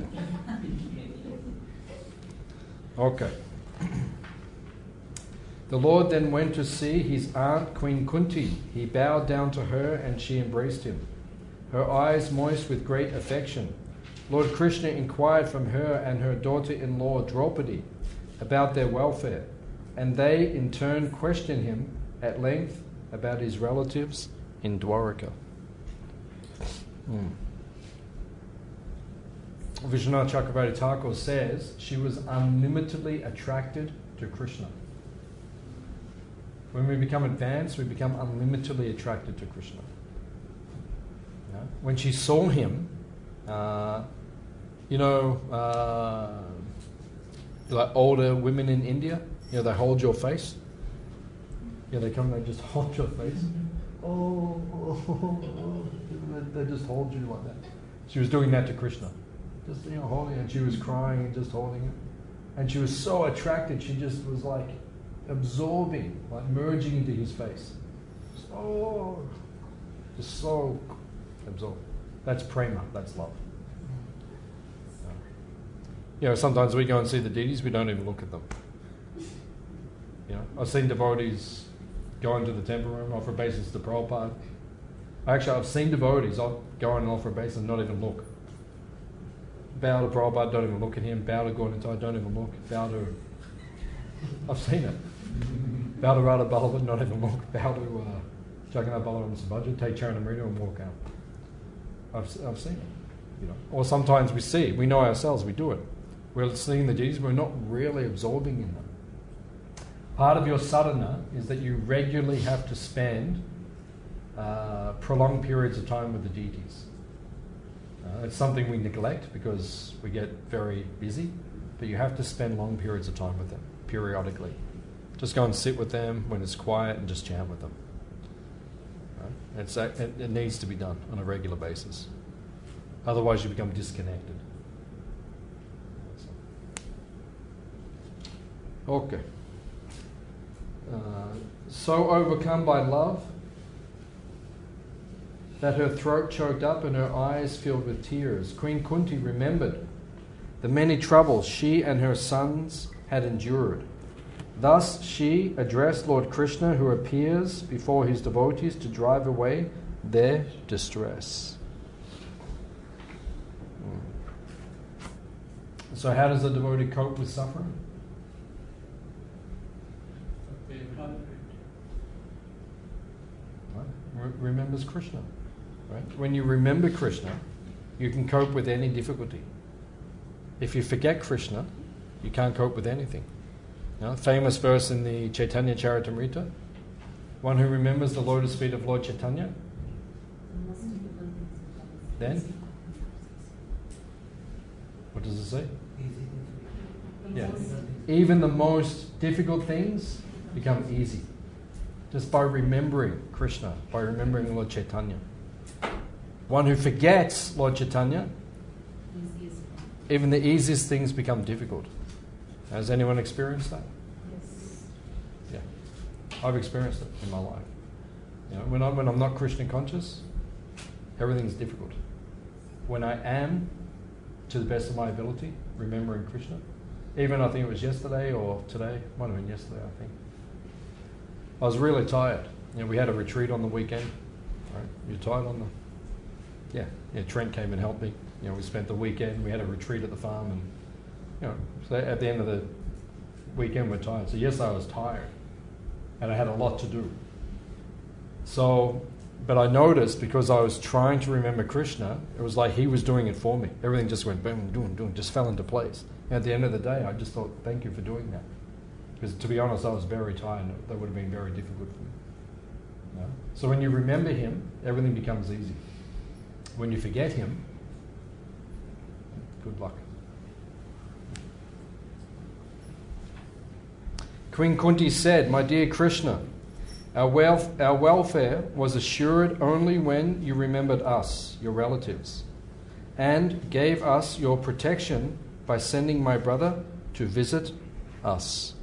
Okay. The Lord then went to see his aunt Queen Kunti. He bowed down to her and she embraced him, her eyes moist with great affection. Lord Krishna inquired from her and her daughter-in-law Draupadi about their welfare, and they in turn questioned him at length about his relatives in Dwaraka. Vishwanath Chakravarti Thakur says she was unlimitedly attracted to Krishna. When we become advanced, we become unlimitedly attracted to Krishna. Yeah? When she saw him, like older women in India, they hold your face. Yeah, they come, they just hold your face. They just hold you like that. She was doing that to Krishna. Just, holding it, and she was crying and just holding it. And she was so attracted, she just was like absorbing, like merging into his face. Just so absorbed. That's prema, that's love. Sometimes we go and see the deities, we don't even look at them. I've seen devotees go into the temple room, offer obeisance to Prabhupada. Actually, I've seen devotees, I'll go in and offer obeisance and not even look. Bow to Prabhupada, don't even look at him. Bow to Gaudintai, don't even look. Bow to... I've seen it. Bow to Radha Balavan, not even look. Bow to Jagannath Balaram Subhadra, take Charanamrita and walk out. I've seen it. Or sometimes we know ourselves, we do it. We're seeing the deities, we're not really absorbing in them. Part of your sadhana is that you regularly have to spend prolonged periods of time with the deities. It's something we neglect because we get very busy, but you have to spend long periods of time with them, periodically. Just go and sit with them when it's quiet and just chant with them. Right? It needs to be done on a regular basis. Otherwise you become disconnected. Okay. So overcome by love that her throat choked up and her eyes filled with tears, Queen Kunti remembered the many troubles she and her sons had endured. Thus she addressed Lord Krishna, who appears before his devotees to drive away their distress. So how does a devotee cope with suffering? Remembers Krishna. Right? When you remember Krishna, you can cope with any difficulty. If you forget Krishna, you can't cope with anything. Famous verse in the Chaitanya Charitamrita, one who remembers the lotus feet of Lord Chaitanya, then, what does it say? Yeah. Even the most difficult things become easy. Just by remembering Krishna, by remembering Lord Chaitanya. One who forgets Lord Chaitanya, even the easiest things become difficult. Has anyone experienced that? Yes. Yeah, I've experienced it in my life. You know, when I'm not Krishna conscious, everything's difficult. When I am, to the best of my ability, remembering Krishna, even I think it was yesterday or today, might have been yesterday, I think. I was really tired. You know, we had a retreat on the weekend. Right? You're tired on the... Yeah, Trent came and helped me. You know, we spent the weekend, we had a retreat at the farm, and you know, so at the end of the weekend we're tired. So yes, I was tired, and I had a lot to do. So, but I noticed because I was trying to remember Krishna, it was like he was doing it for me. Everything just went boom, boom, just fell into place. And at the end of the day, I just thought, thank you for doing that. Because to be honest, I was very tired. That would have been very difficult for me. You know? So when you remember him, everything becomes easy. When you forget him, good luck. Queen Kunti said, "My dear Krishna, our welfare was assured only when you remembered us, your relatives, and gave us your protection by sending my brother to visit us."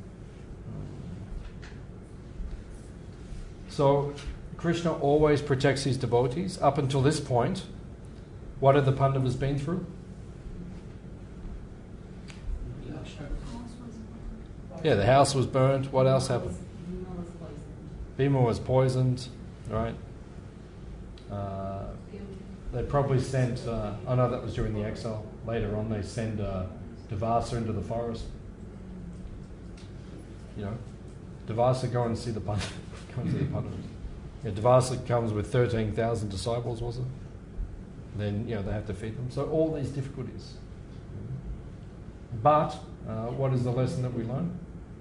So Krishna always protects his devotees. Up until this point, what have the Pandavas been through? Yeah, the house was burnt. What else happened? Bhima was poisoned, right? They probably sent, I know that was during the exile. Later on, they send Devasa into the forest. You know, Devasa, go and see the Pandavas. Yeah, Devasa comes with 13,000 disciples, was it? Then, you know, they have to feed them. So all these difficulties. But what is the lesson that we learn?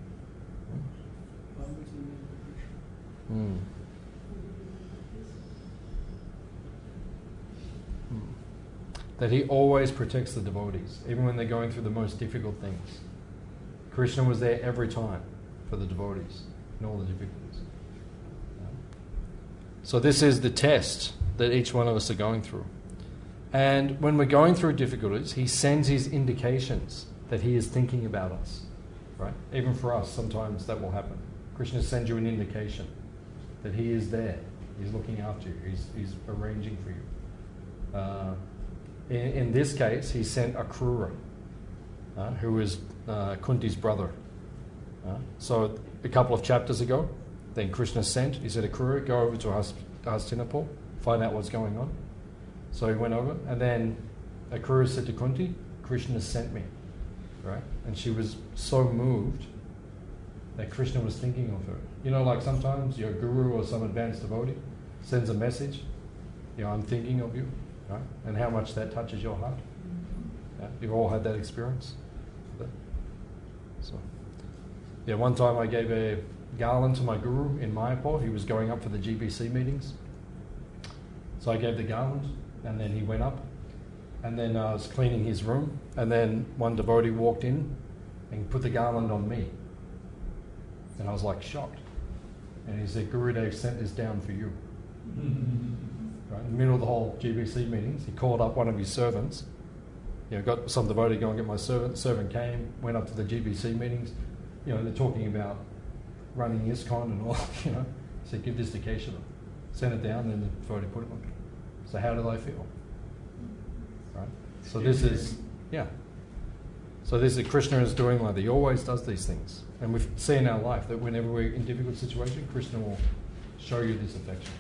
That he always protects the devotees, even when they're going through the most difficult things. Krishna was there every time for the devotees in all the difficulties. So this is the test that each one of us are going through. And when we're going through difficulties, he sends his indications that he is thinking about us. Right? Even for us, sometimes that will happen. Krishna sends you an indication that he is there. He's looking after you. He's arranging for you. In this case, he sent Akrura, who is Kunti's brother. So a couple of chapters ago, then Krishna sent, he said, Akrura, go over to Hastinapur, find out what's going on. So he went over, and then Akrura said to Kunti, Krishna sent me. Right? And she was so moved that Krishna was thinking of her. You know, like sometimes your guru or some advanced devotee sends a message, you know, I'm thinking of you, right? And how much that touches your heart. Yeah? You've all had that experience. So, yeah, one time I gave a garland to my guru in Mayapur. He was going up for the GBC meetings. So I gave the garland, and then he went up, and then I was cleaning his room, and then one devotee walked in and put the garland on me. And I was like shocked. And he said, Gurudev sent this down for you. Right? In the middle of the whole GBC meetings, he called up one of his servants. You know, got some devotee go and get my servant. The servant came, went up to the GBC meetings. You know, they're talking about running ISKCON and all, you know. He said, give this to Kesava. Send it down, and the devotee put it on. So how do they feel? Right? So this is, yeah. So this is Krishna is doing like that. He always does these things. And we see in our life that whenever we're in difficult situation, Krishna will show you this affection.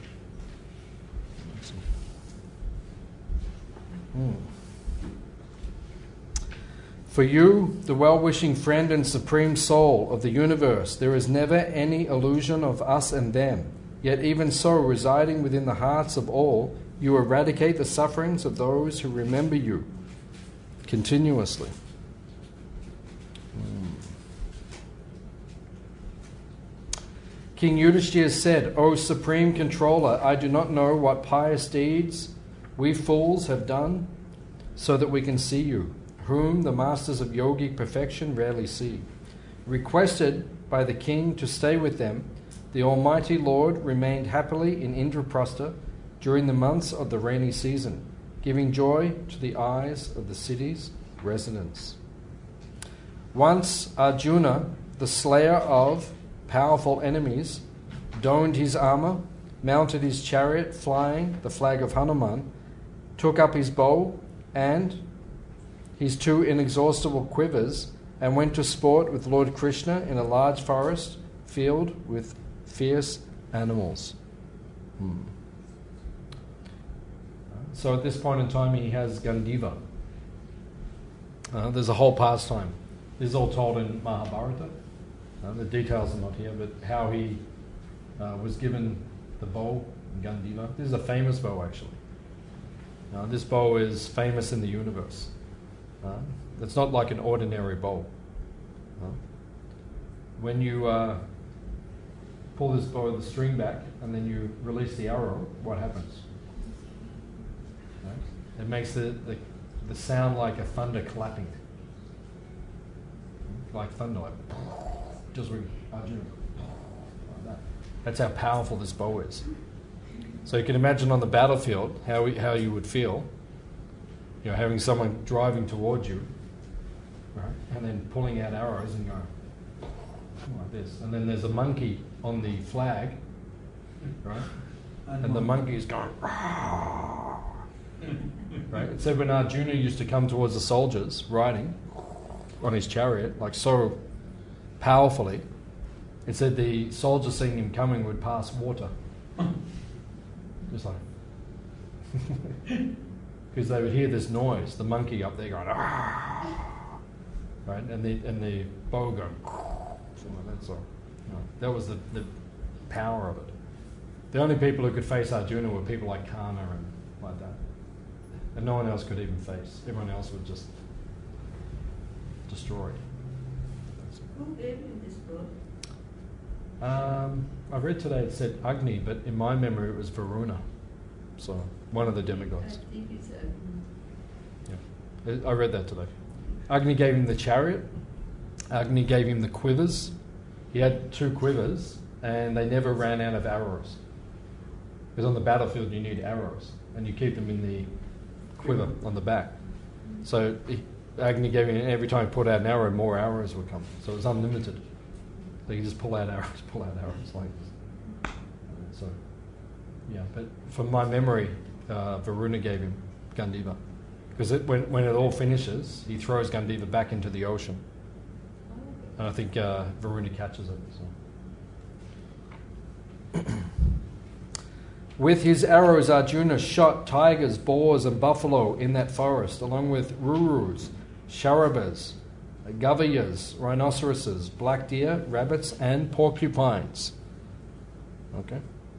For you, the well-wishing friend and supreme soul of the universe, there is never any illusion of us and them. Yet even so, residing within the hearts of all, you eradicate the sufferings of those who remember you continuously. King Yudhishthira said, O Supreme Controller, I do not know what pious deeds we fools have done so that we can see you, whom the masters of yogic perfection rarely see. Requested by the king to stay with them, the Almighty Lord remained happily in Indraprastha during the months of the rainy season, giving joy to the eyes of the cities residence. Once Arjuna, the slayer of powerful enemies, donned his armor, mounted his chariot flying the flag of Hanuman, took up his bow and his 2 inexhaustible quivers, and went to sport with Lord Krishna in a large forest filled with fierce animals. So at this point in time he has Gandiva. There's a whole pastime. This is all told in Mahabharata. The details are not here, but how he was given the bow, Gandiva. This is a famous bow, actually. This bow is famous in the universe. It's not like an ordinary bow. When you pull this bow, the string back, and then you release the arrow, what happens? It makes the sound like a thunder clapping. Like thunder, like just ring Arjuna. Like that. That's how powerful this bow is. So you can imagine on the battlefield how you would feel, having someone driving towards you, right, and then pulling out arrows and going like this, and then there's a monkey on the flag, right, and the monkey is going, right. It said when Arjuna used to come towards the soldiers riding on his chariot, like so powerfully, it said the soldiers seeing him coming would pass water. Just like, because they would hear this noise, the monkey up there going, right, and the bow going, that's all. That was the power of it. The only people who could face Arjuna were people like Karna and like that, and no one else could even face. Everyone else was just destroyed. Who gave you this book? I read today it said Agni, but in my memory it was Varuna. So one of the demigods. I think it's Agni. Yeah, I read that today. Agni gave him the chariot. Agni gave him the quivers. He had 2 quivers, and they never ran out of arrows. Because on the battlefield you need arrows, and you keep them in the quiver on the back. So Agni gave him, every time he put out an arrow, more arrows would come. So it was unlimited. So you just pull out arrows like this. So, yeah, but from my memory, Varuna gave him Gandiva. Because when it all finishes, he throws Gandiva back into the ocean. And I think Varuna catches it. So. With his arrows, Arjuna shot tigers, boars, and buffalo in that forest, along with rurus, sharabas, gavayas, rhinoceroses, black deer, rabbits, and porcupines. Okay?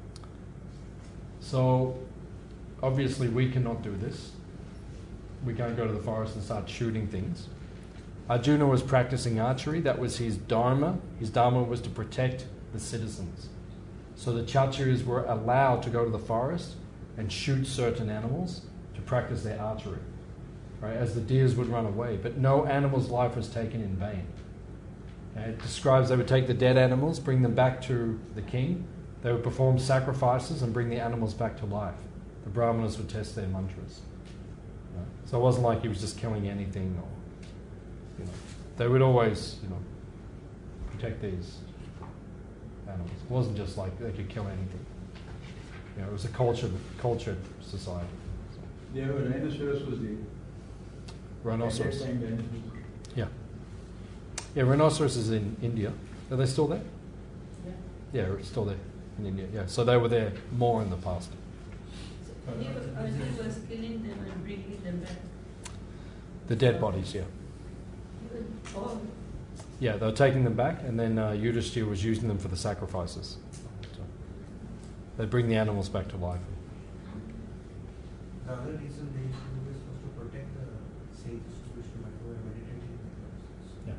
So, obviously we cannot do this. We can't go to the forest and start shooting things. Arjuna was practicing archery. That was his dharma. His dharma was to protect the citizens. So the Kshatriyas were allowed to go to the forest and shoot certain animals to practice their archery, right, as the deers would run away. But no animal's life was taken in vain. And it describes they would take the dead animals, bring them back to the king. They would perform sacrifices and bring the animals back to life. The Brahmanas would test their mantras. Right? So it wasn't like he was just killing anything. Or, they would always, protect these animals. It wasn't just like they could kill anything. It was a cultured society. So. Yeah, but rhinoceros was the rhinoceros. At that time, dinosaurs. Yeah. Yeah, rhinoceros is in India. Are they still there? Yeah, it's still there in India. Yeah, so they were there more in the past. So he was killing them and bringing them back. The dead bodies, yeah. Oh, Yeah, they were taking them back, and then Yudhishthira was using them for the sacrifices. So they bring the animals back to life. The other reason they used to do this was to protect the sages who were meditating. Yeah.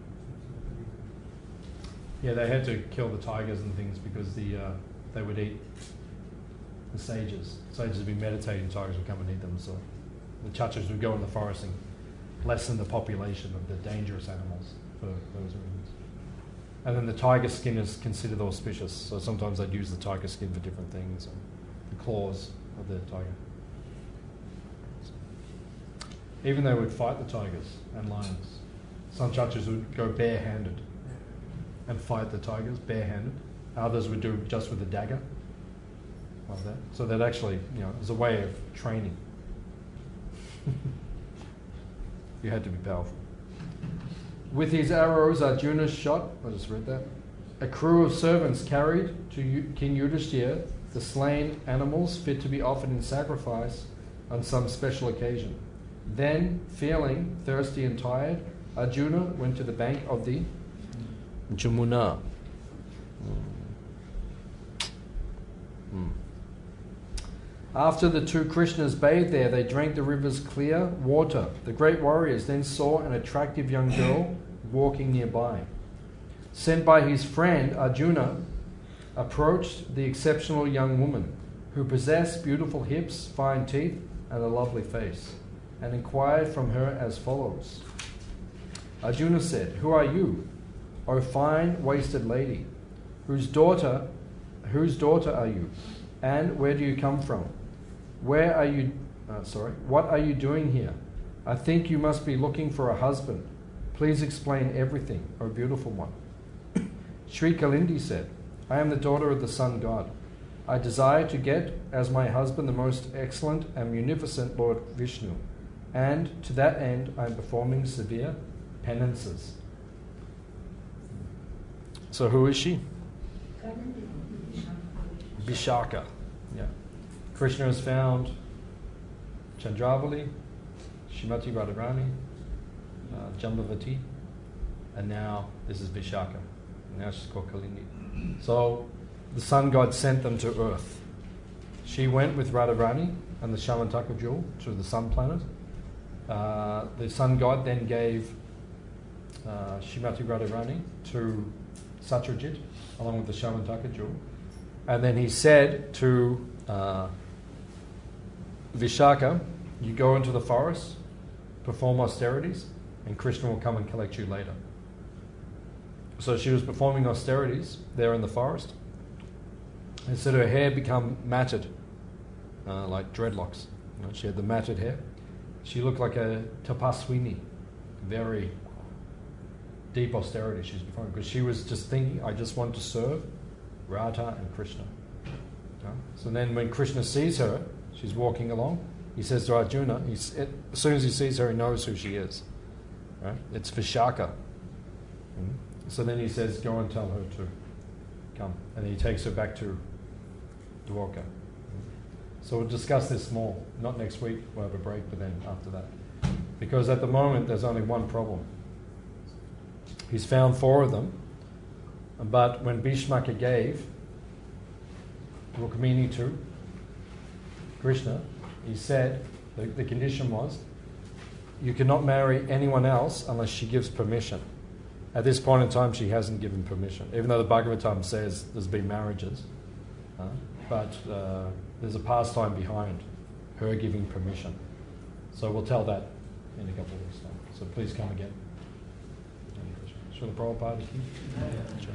Yeah, they had to kill the tigers and things because they would eat the sages. Sages would be meditating, tigers would come and eat them. So the Kshatriyas would go in the forest and lessen the population of the dangerous animals for those reasons. And then the tiger skin is considered auspicious, so sometimes they'd use the tiger skin for different things, and the claws of the tiger. Even they would fight the tigers and lions. Some churches would go barehanded and fight the tigers barehanded. Others would do just with a dagger, like that. So that actually, as a way of training. You had to be powerful. With his arrows, Arjuna shot, I just read that, a crew of servants carried to King Yudhishthira the slain animals fit to be offered in sacrifice on some special occasion. Then, feeling thirsty and tired, Arjuna went to the bank of the Jamuna. After the two Krishnas bathed there, they drank the river's clear water. The great warriors then saw an attractive young girl walking nearby. Sent by his friend, Arjuna approached the exceptional young woman, who possessed beautiful hips, fine teeth, and a lovely face, and inquired from her as follows. Arjuna said, "Who are you, O fine wasted lady? Whose daughter are you? And where do you come from? What are you doing here? I think you must be looking for a husband. Please explain everything, O beautiful one." Sri Kalindi said, "I am the daughter of the sun god. I desire to get as my husband the most excellent and munificent Lord Vishnu, and to that end I am performing severe penances." So who is she? Vishaka. Yeah. Krishna has found Chandravali, Shrimati Radharani, Jambavati, and now this is Vishaka. Now she's called Kalindi. So the sun god sent them to earth. She went with Radharani and the Shamantaka jewel to the sun planet. The sun god then gave Shrimati Radharani to Satyajit along with the Shamantaka jewel. And then he said to Vishaka, "You go into the forest, perform austerities, and Krishna will come and collect you later." So she was performing austerities there in the forest, and so her hair become matted, like dreadlocks. She had the matted hair. She looked like a tapaswini, very deep austerity she was performing, because she was just thinking, "I just want to serve Radha and Krishna." So then when Krishna sees her, she's walking along, he says to Arjuna, as soon as he sees her, he knows who she is. Right? It's Vishaka. So then he says, "Go and tell her to come." And he takes her back to Dwarka. So we'll discuss this more, not next week, we'll have a break, but then after that. Because at the moment there's only one problem. He's found 4 of them, but when Bhishmaka gave Rukmini to Krishna, he said, the condition was, you cannot marry anyone else unless she gives permission. At this point in time, she hasn't given permission, even though the Bhagavatam says there's been marriages, but there's a pastime behind her giving permission. So we'll tell that in a couple of weeks' time. So please come again. Srila Prabhupada.